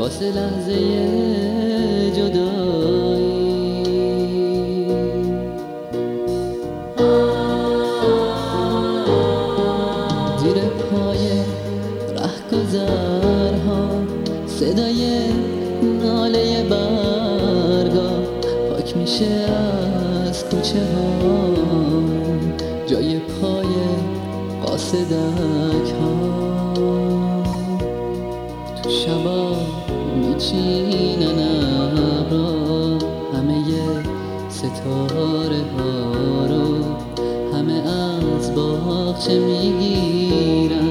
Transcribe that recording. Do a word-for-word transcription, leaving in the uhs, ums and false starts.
واسه لحظه جدایی. زیر پای رهگذرها صدای ناله برگا پاک میشه از کوچه ها، جای پای قاصدک ها. تو شبا میچینن ابرا همه ستاره ها رو، همه از باغچه میگیرن